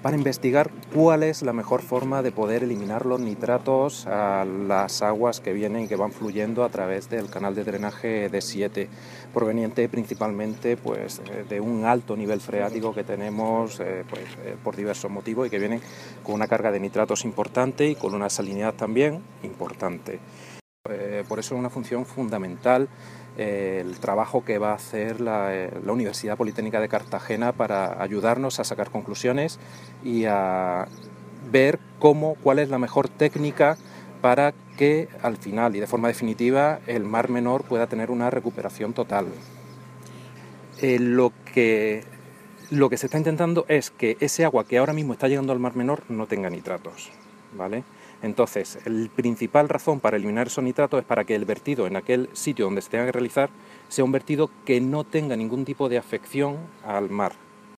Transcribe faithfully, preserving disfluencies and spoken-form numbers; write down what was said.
para investigar cuál es la mejor forma de poder eliminar los nitratos a las aguas que vienen y que van fluyendo a través del canal de drenaje D siete, proveniente principalmente pues, de un alto nivel freático que tenemos eh, pues, eh, por diversos motivos y que vienen con una carga de nitratos importante y con una salinidad también importante. Eh, por eso es una función fundamental eh, el trabajo que va a hacer la, eh, la Universidad Politécnica de Cartagena para ayudarnos a sacar conclusiones y a ver cómo, cuál es la mejor técnica para que al final y de forma definitiva el Mar Menor pueda tener una recuperación total. Eh, lo que, lo que se está intentando es que ese agua que ahora mismo está llegando al Mar Menor no tenga nitratos, ¿vale? Entonces, la principal razón para eliminar esos nitratos es para que el vertido en aquel sitio donde se tenga que realizar sea un vertido que no tenga ningún tipo de afección al mar.